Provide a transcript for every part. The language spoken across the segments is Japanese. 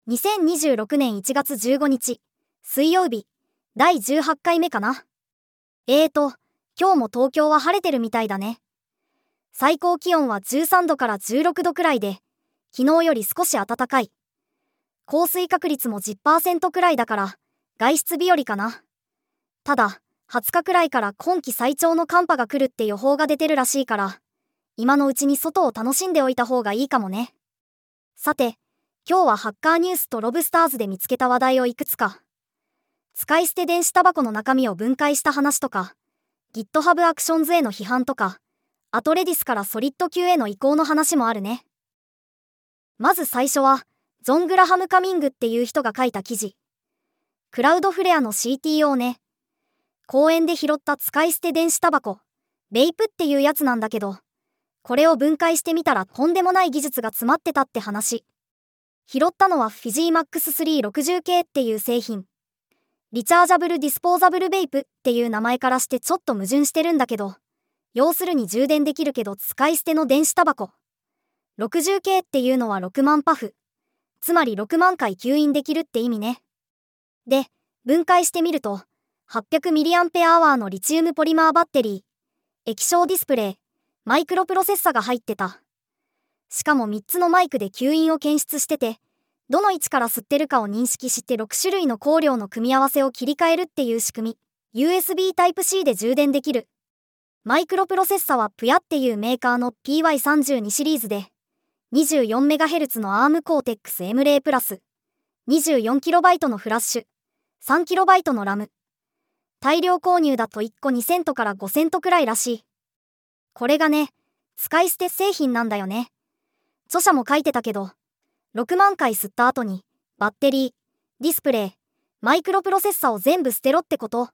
2026年1月15日、水曜日、第18回目かな。今日も東京は晴れてるみたいだね。最高気温は13度から16度くらいで、昨日より少し暖かい。降水確率も 10% くらいだから、外出日和かな。ただ、20日くらいから今季最長の寒波が来るって予報が出てるらしいから、今のうちに外を楽しんでおいた方がいいかもね。さて、今日はハッカーニュースとロブスターズで見つけた話題をいくつか。使い捨て電子タバコの中身を分解した話とか、GitHub アクションズへの批判とか、あとレディスからソリッド Q への移行の話もあるね。まず最初は、ゾン・グラハム・カミングっていう人が書いた記事。クラウドフレアの CTO ね。公園で拾った使い捨て電子タバコ、ベイプっていうやつなんだけど、これを分解してみたらとんでもない技術が詰まってたって話。拾ったのはフィジーマックス 360K っていう製品。リチャージャブル・ディスポーザブル・ベイプっていう名前からしてちょっと矛盾してるんだけど、要するに充電できるけど使い捨ての電子タバコ。60K っていうのは6万パフ。つまり6万回吸引できるって意味ね。で、分解してみると、800mAh のリチウムポリマーバッテリー、液晶ディスプレイ、マイクロプロセッサが入ってた。しかも3つのマイクで吸引を検出してて、どの位置から吸ってるかを認識して6種類の香料の組み合わせを切り替えるっていう仕組み。USB Type-C で充電できる。マイクロプロセッサは PUYA っていうメーカーの PY32 シリーズで、24MHz の ARM Cortex M0 プラス、24KB のフラッシュ、3KB のラム。大量購入だと1個2セントから5セントくらいらしい。これがね、使い捨て製品なんだよね。著者も書いてたけど、6万回吸った後に、バッテリー、ディスプレイ、マイクロプロセッサを全部捨てろってことって。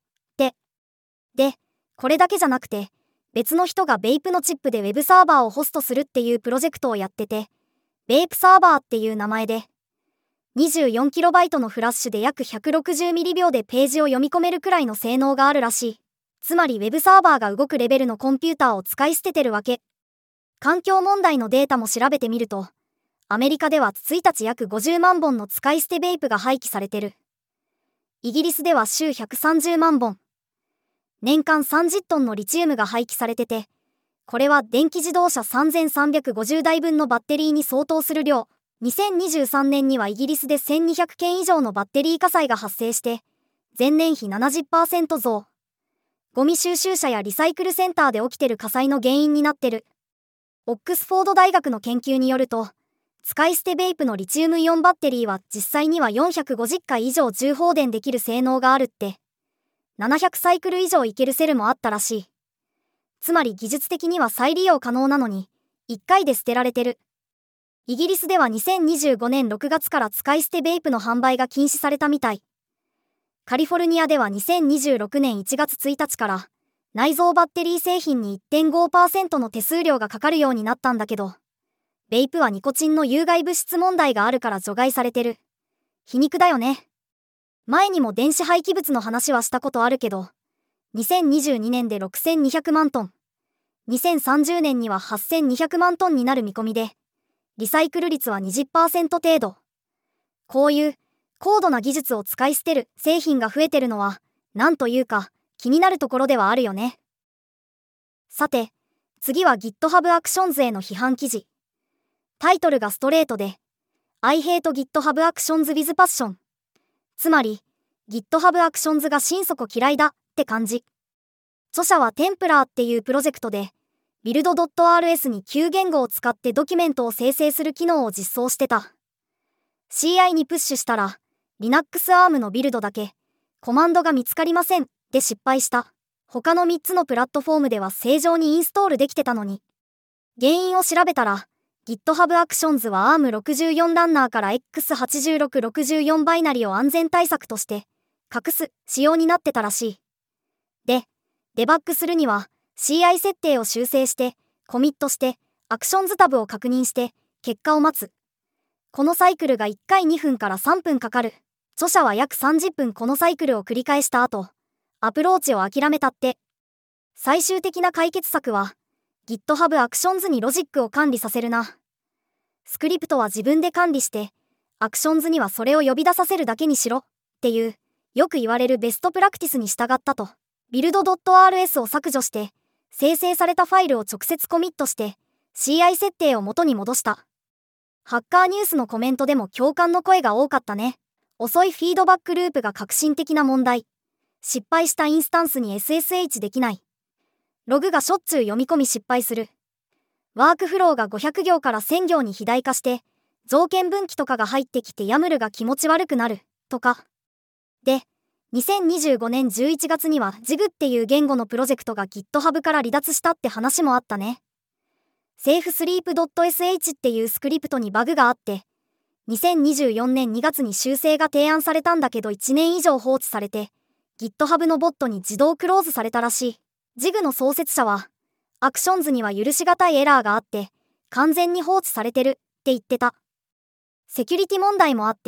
で、これだけじゃなくて、別の人がベイプのチップでウェブサーバーをホストするっていうプロジェクトをやってて、ベイプサーバーっていう名前で、24KB のフラッシュで約160ミリ秒でページを読み込めるくらいの性能があるらしい。つまりウェブサーバーが動くレベルのコンピューターを使い捨ててるわけ。環境問題のデータも調べてみると、アメリカでは1日約50万本の使い捨てベイプが廃棄されてる。イギリスでは週130万本。年間30トンのリチウムが廃棄されてて、これは電気自動車3350台分のバッテリーに相当する量。2023年にはイギリスで1200件以上のバッテリー火災が発生して、前年比 70% 増。ゴミ収集車やリサイクルセンターで起きてる火災の原因になってる。オックスフォード大学の研究によると、使い捨てベイプのリチウムイオンバッテリーは実際には450回以上重放電できる性能があるって、700サイクル以上いけるセルもあったらしい。つまり技術的には再利用可能なのに、1回で捨てられてる。イギリスでは2025年6月から使い捨てベイプの販売が禁止されたみたい。カリフォルニアでは2026年1月1日から、内蔵バッテリー製品に 1.5% の手数料がかかるようになったんだけど、ベイプはニコチンの有害物質問題があるから除外されてる。皮肉だよね。前にも電子廃棄物の話はしたことあるけど、2022年で6200万トン、2030年には8200万トンになる見込みで、リサイクル率は 20% 程度。こういう高度な技術を使い捨てる製品が増えてるのは、なんというか気になるところではあるよね。さて、次は GitHub アクションズへの批判記事。タイトルがストレートで、I hate GitHub Actions with passion。つまり、GitHub Actions が心底嫌いだって感じ。著者はテンプラーっていうプロジェクトで、build.rs に旧言語を使ってドキュメントを生成する機能を実装してた。CI にプッシュしたら、Linux ARM のビルドだけ、コマンドが見つかりませんで失敗した。他の3つのプラットフォームでは正常にインストールできてたのに。原因を調べたら、GitHub Actions は ARM64 ランナーから X8664 バイナリを安全対策として隠す仕様になってたらしい。で、デバッグするには CI 設定を修正してコミットしてアクションズタブを確認して結果を待つ。このサイクルが1回2分から3分かかる。著者は約30分このサイクルを繰り返した後、アプローチを諦めたって。最終的な解決策はGitHub Actions にロジックを管理させるな。スクリプトは自分で管理して、 アクションズにはそれを呼び出させるだけにしろっていう、よく言われるベストプラクティスに従ったと、build.rs を削除して、生成されたファイルを直接コミットして、CI 設定を元に戻した。ハッカーニュースのコメントでも共感の声が多かったね。遅いフィードバックループが革新的な問題。失敗したインスタンスに SSH できない。ログがしょっちゅう読み込み失敗する。ワークフローが500行から1000行に肥大化して、条件分岐とかが入ってきて YAML が気持ち悪くなる、とか。で、2025年11月には JIG っていう言語のプロジェクトが GitHub から離脱したって話もあったね。safesleep.sh っていうスクリプトにバグがあって、2024年2月に修正が提案されたんだけど1年以上放置されて、GitHub のボットに自動クローズされたらしい。JIG の創設者は、アクションズには許しがたいエラーがあって、完全に放置されてるって言ってた。セキュリティ問題もあって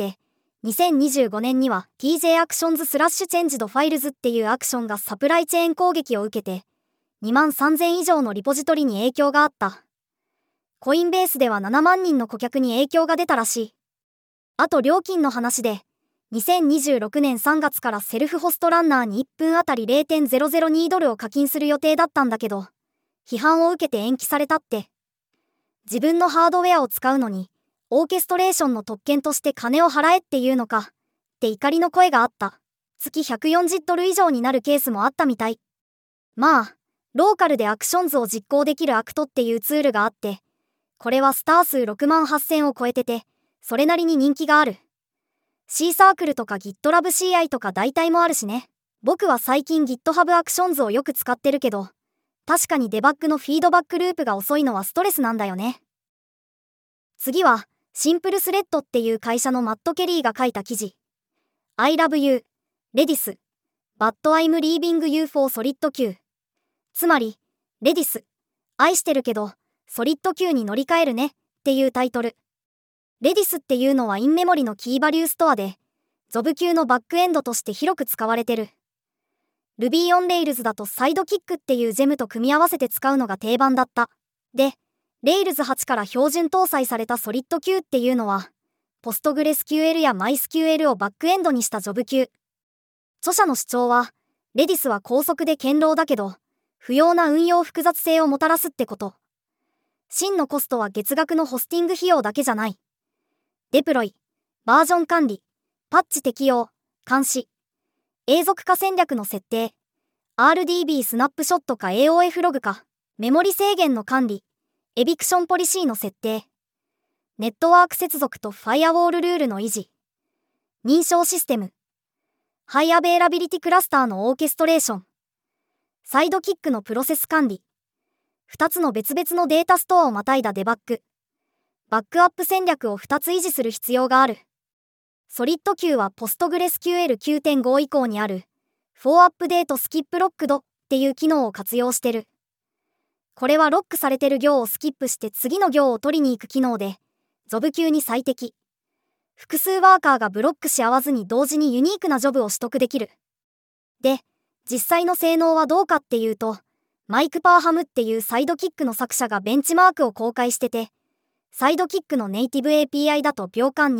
、2025年には tjactions/changed files っていうアクションがサプライチェーン攻撃を受けて、23000以上のリポジトリに影響があった。コインベースでは7万人の顧客に影響が出たらしい。あと料金の話で、2026年3月からセルフホストランナーに1分あたり $0.002 ドルを課金する予定だったんだけど、批判を受けて延期されたって。自分のハードウェアを使うのに、オーケストレーションの特権として金を払えっていうのか、って怒りの声があった。月140ドル以上になるケースもあったみたい。まあ、ローカルでアクションズを実行できるアクトっていうツールがあって、これはスター数6万8000を超えてて、それなりに人気がある。C サークルとか GitLab CI とか代替もあるしね。僕は最近 GitHub Actions をよく使ってるけど、確かにデバッグのフィードバックループが遅いのはストレスなんだよね。次は、シンプルスレッドっていう会社のマット・ケリーが書いた記事。I love you, Redis, but I'm leaving you for SolidQ。つまり、Redis、愛してるけど、SolidQ に乗り換えるねっていうタイトル。Redis っていうのはインメモリのキーバリューストアで、Job 級のバックエンドとして広く使われてる。Ruby on Rails だとサイドキックっていうジェムと組み合わせて使うのが定番だった。で、Rails 8から標準搭載された SolidQ っていうのは、PostgreSQL や MySQL をバックエンドにした Job 級。著者の主張は、Redis は高速で堅牢だけど、不要な運用複雑性をもたらすってこと。真のコストは月額のホスティング費用だけじゃない。デプロイ、バージョン管理、パッチ適用、監視、永続化戦略の設定、RDB スナップショットか AOF ログか、メモリ制限の管理、エビクションポリシーの設定、ネットワーク接続とファイアウォールルールの維持、認証システム、ハイアベイラビリティクラスターのオーケストレーション、サイドキックのプロセス管理、2つの別々のデータストアをまたいだデバッグ、バックアップ戦略を2つ維持する必要がある。SolidQ は PostgreSQL 9.5 以降にある For Update Skip Locked っていう機能を活用してる。これはロックされてる行をスキップして次の行を取りに行く機能で、Job 級に最適。複数ワーカーがブロックし合わずに同時にユニークなジョブを取得できる。で、実際の性能はどうかっていうと、マイク・パーハムっていうサイドキックの作者がベンチマークを公開してて、サイドキックのネイティブ API だと秒間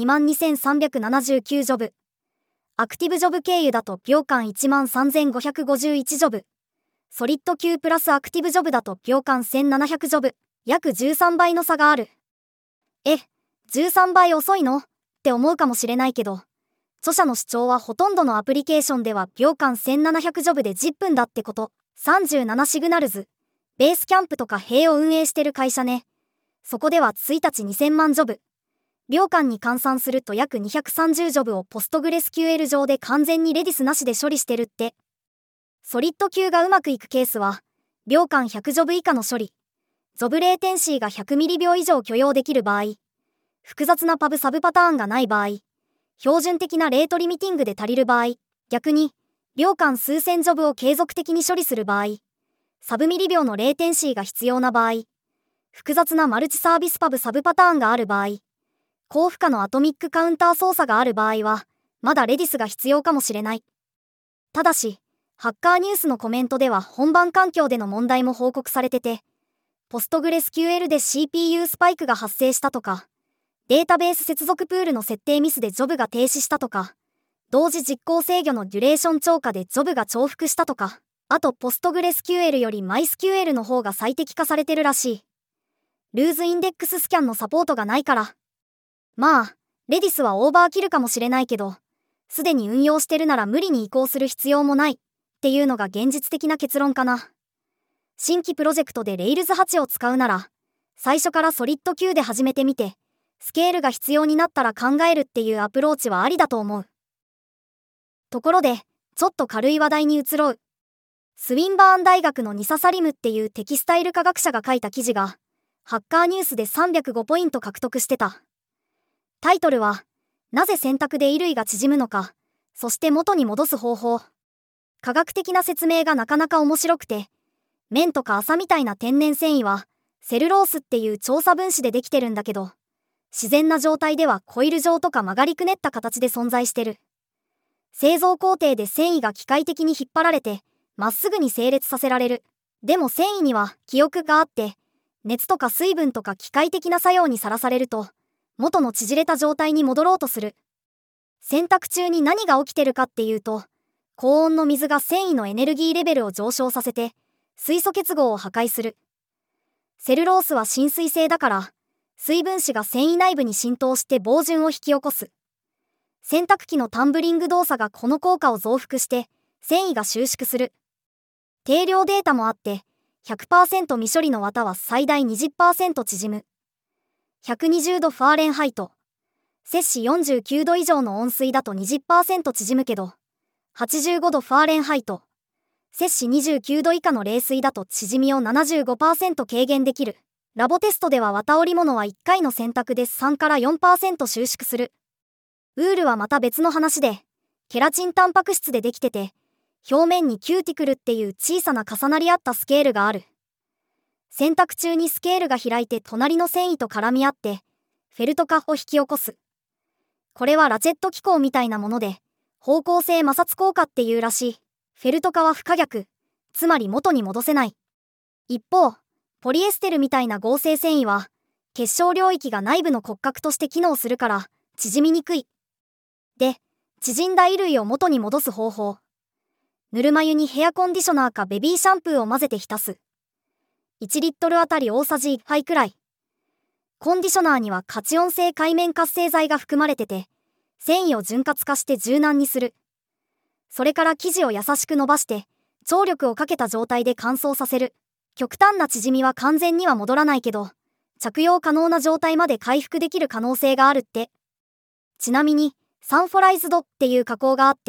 22379ジョブ。アクティブジョブ経由だと秒間13551ジョブ。ソリッド級プラスアクティブジョブだと秒間1700ジョブ。約13倍の差がある。13倍遅いのって思うかもしれないけど、著者の主張はほとんどのアプリケーションでは秒間1700ジョブで10分だってこと。37シグナルズ、ベースキャンプとか塀を運営してる会社ね。そこでは1日2000万ジョブ。秒間に換算すると約230ジョブをポストグレス QL 上で完全にレディスなしで処理してるって。ソリッド級がうまくいくケースは、秒間100ジョブ以下の処理。ジョブレーテンシーが100ミリ秒以上許容できる場合、複雑なパブサブパターンがない場合、標準的なレートリミティングで足りる場合、逆に、秒間数千ジョブを継続的に処理する場合、サブミリ秒のレーテンシーが必要な場合、複雑なマルチサービスパブサブパターンがある場合、高負荷のアトミックカウンター操作がある場合は、まだレディスが必要かもしれない。ただし、ハッカーニュースのコメントでは本番環境での問題も報告されてて、PostgreSQL で CPU スパイクが発生したとか、 データベース接続プールの設定ミスでジョブが停止したとか、同時実行制御のデュレーション超過でジョブが重複したとか、あとポストグレ SQL より MySQL の方が最適化されてるらしい。ルーズインデックススキャンのサポートがないから。まあ、レディスはオーバーキルかもしれないけど、すでに運用してるなら無理に移行する必要もないっていうのが現実的な結論かな。新規プロジェクトで Rails 8を使うなら、最初からソリッド Q で始めてみて、スケールが必要になったら考えるっていうアプローチはありだと思う。ところで、ちょっと軽い話題に移ろう。スウィンバーン大学のニサ・サリムっていうテキスタイル科学者が書いた記事が、ハッカーニュースで305ポイント獲得してた。タイトルは、なぜ洗濯で衣類が縮むのか、そして元に戻す方法。科学的な説明がなかなか面白くて、綿とか麻みたいな天然繊維は、セルロースっていう調査分子でできてるんだけど、自然な状態ではコイル状とか曲がりくねった形で存在してる。製造工程で繊維が機械的に引っ張られて、まっすぐに整列させられる。でも繊維には記憶があって、熱とか水分とか機械的な作用にさらされると、元の縮れた状態に戻ろうとする。洗濯中に何が起きてるかっていうと、高温の水が繊維のエネルギーレベルを上昇させて、水素結合を破壊する。セルロースは浸水性だから、水分子が繊維内部に浸透して防潤を引き起こす。洗濯機のタンブリング動作がこの効果を増幅して、繊維が収縮する。定量データもあって、100% 未処理の綿は最大 20% 縮む。120度ファーレンハイト。摂氏49度以上の温水だと 20% 縮むけど、85度ファーレンハイト。摂氏29度以下の冷水だと縮みを 75% 軽減できる。ラボテストでは綿織物は1回の洗濯で3から 4% 収縮する。ウールはまた別の話で、ケラチンタンパク質でできてて、表面にキューティクルっていう小さな重なり合ったスケールがある。洗濯中にスケールが開いて隣の繊維と絡み合って、フェルト化を引き起こす。これはラチェット機構みたいなもので、方向性摩擦効果っていうらしい。フェルト化は不可逆、つまり元に戻せない。一方、ポリエステルみたいな合成繊維は、結晶領域が内部の骨格として機能するから、縮みにくい。で、縮んだ衣類を元に戻す方法。ぬるま湯にヘアコンディショナーかベビーシャンプーを混ぜて浸す。1リットルあたり大さじ1杯くらい。コンディショナーにはカチオン性界面活性剤が含まれてて、繊維を潤滑化して柔軟にする。それから生地を優しく伸ばして、張力をかけた状態で乾燥させる。極端な縮みは完全には戻らないけど、着用可能な状態まで回復できる可能性があるって。ちなみに、サンフォライズドっていう加工があって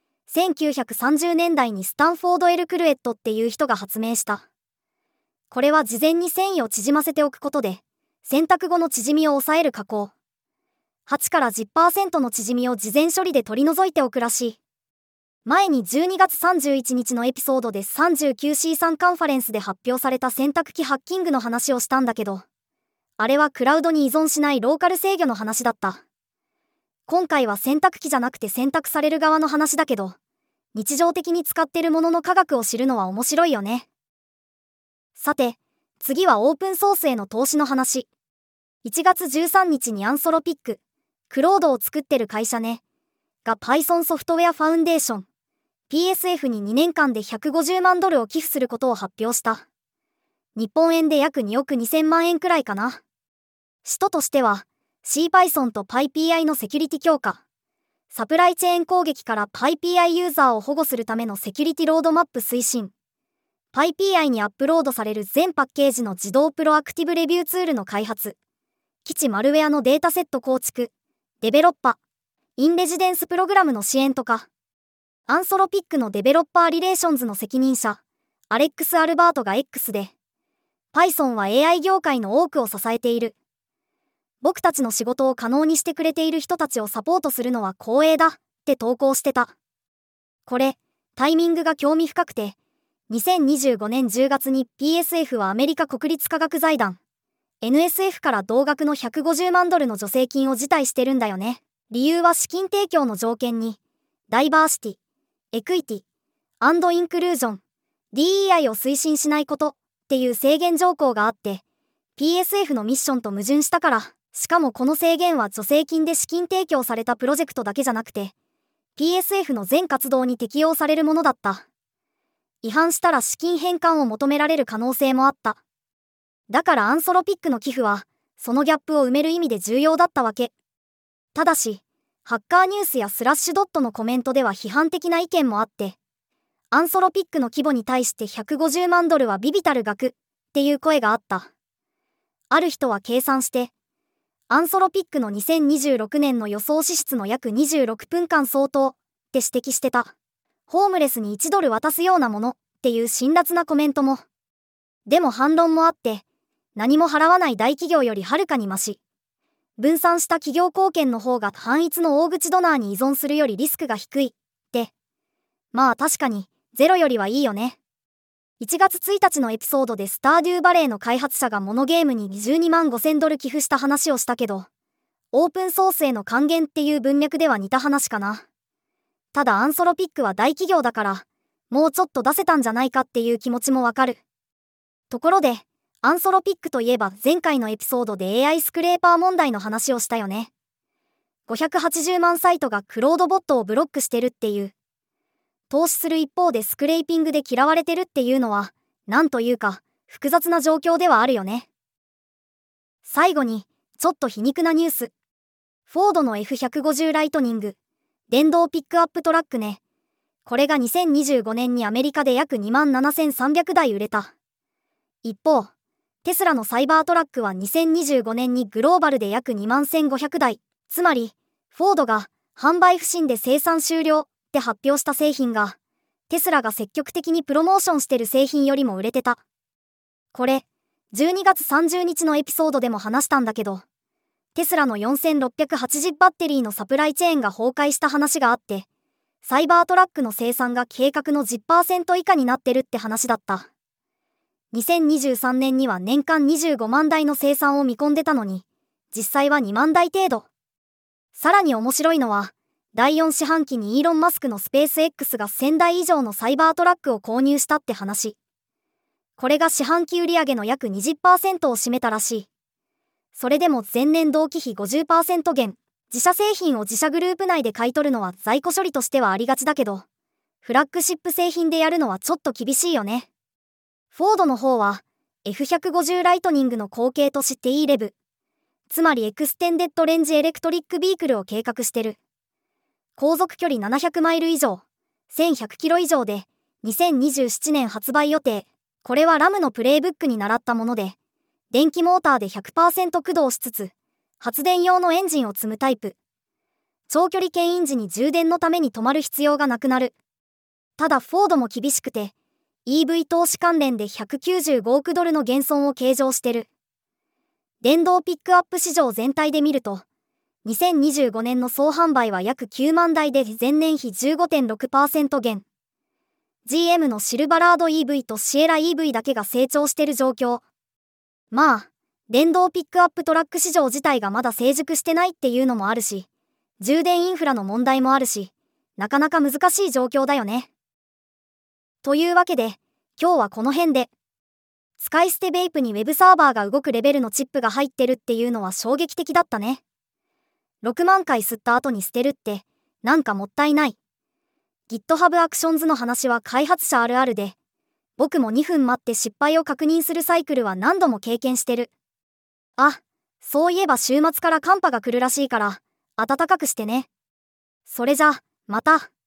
、1930年代にスタンフォード・エル・クルエットっていう人が発明した。これは事前に繊維を縮ませておくことで、洗濯後の縮みを抑える加工。8から 10% の縮みを事前処理で取り除いておくらしい。前に12月31日のエピソードで 39C3 カンファレンスで発表された洗濯機ハッキングの話をしたんだけど、あれはクラウドに依存しないローカル制御の話だった。今回は洗濯機じゃなくて洗濯される側の話だけど、日常的に使ってるものの科学を知るのは面白いよね。さて、次はオープンソースへの投資の話。1月13日にアンソロピック、クロードを作ってる会社ね、が Python ソフトウェアファウンデーション、PSF に2年間で150万ドルを寄付することを発表した。日本円で約2億2000万円くらいかな。使途としては、CPython と PyPI のセキュリティ強化、サプライチェーン攻撃から PyPI ユーザーを保護するためのセキュリティロードマップ推進、PyPI にアップロードされる全パッケージの自動プロアクティブレビューツールの開発、基地マルウェアのデータセット構築、デベロッパ、インレジデンスプログラムの支援とか、アンソロピックのデベロッパーリレーションズの責任者、アレックス・アルバートが X で、Python は AI 業界の多くを支えている。僕たちの仕事を可能にしてくれている人たちをサポートするのは光栄だって投稿してた。これ、タイミングが興味深くて、2025年10月に PSF はアメリカ国立科学財団、NSF から同額の150万ドルの助成金を辞退してるんだよね。理由は資金提供の条件に、ダイバーシティ、エクイティ、&インクルージョン、DEI を推進しないことっていう制限条項があって、PSF のミッションと矛盾したからしかもこの制限は助成金で資金提供されたプロジェクトだけじゃなくて、PSF の全活動に適用されるものだった。違反したら資金返還を求められる可能性もあった。だからアンソロピックの寄付は、そのギャップを埋める意味で重要だったわけ。ただし、ハッカーニュースやスラッシュドットのコメントでは批判的な意見もあって、アンソロピックの規模に対して$150万は微々たる額っていう声があった。ある人は計算して、アンソロピックの2026年の予想支出の約26分間相当って指摘してた。ホームレスに$1渡すようなものっていう辛辣なコメントも。でも反論もあって、何も払わない大企業よりはるかにマシ。分散した企業貢献の方が単一の大口ドナーに依存するよりリスクが低いって。まあ確かにゼロよりはいいよね。1月1日のエピソードでスターデューバレーの開発者がモノゲームに$22万5,000寄付した話をしたけど、オープンソースへの還元っていう文脈では似た話かな。ただアンソロピックは大企業だから、もうちょっと出せたんじゃないかっていう気持ちもわかる。ところで、アンソロピックといえば前回のエピソードで AI スクレーパー問題の話をしたよね。580万サイトがクロードボットをブロックしてるっていう。投資する一方でスクレーピングで嫌われてるっていうのは、なんというか、複雑な状況ではあるよね。最後に、ちょっと皮肉なニュース。フォードの F150 ライトニング、電動ピックアップトラックね。これが2025年にアメリカで約27,300台売れた。一方、テスラのサイバートラックは2025年にグローバルで約21,500台、つまり、フォードが販売不振で生産終了って発表した製品が、テスラが積極的にプロモーションしてる製品よりも売れてた。これ、12月30日のエピソードでも話したんだけど、テスラの4680バッテリーのサプライチェーンが崩壊した話があって、サイバートラックの生産が計画の 10% 以下になってるって話だった。2023年には年間25万台の生産を見込んでたのに、実際は2万台程度。さらに面白いのは、第4四半期にイーロン・マスクのスペース X が1000台以上のサイバートラックを購入したって話。これが四半期売上の約 20% を占めたらしい。それでも前年同期比 50% 減。自社製品を自社グループ内で買い取るのは在庫処理としてはありがちだけど、フラッグシップ製品でやるのはちょっと厳しいよね。フォードの方は F150 ライトニングの後継として EREV、つまりエクステンデッドレンジエレクトリックビークルを計画してる。航続距離700マイル以上、1100キロ以上で2027年発売予定。これはラムのプレイブックに倣ったもので、電気モーターで 100% 駆動しつつ、発電用のエンジンを積むタイプ。長距離牽引時に充電のために止まる必要がなくなる。ただフォードも厳しくて、EV 投資関連で$195億の減損を計上してる。電動ピックアップ市場全体で見ると、2025年の総販売は約9万台で前年比 15.6% 減。GM のシルバラード EV とシエラ EV だけが成長してる状況。まあ、電動ピックアップトラック市場自体がまだ成熟してないっていうのもあるし、充電インフラの問題もあるし、なかなか難しい状況だよね。というわけで、今日はこの辺で。使い捨てベイプにウェブサーバーが動くレベルのチップが入ってるっていうのは衝撃的だったね。6万回吸った後に捨てるって、なんかもったいない。GitHub Actions の話は開発者あるあるで、僕も2分待って失敗を確認するサイクルは何度も経験してる。あ、そういえば週末から寒波が来るらしいから、暖かくしてね。それじゃ、また。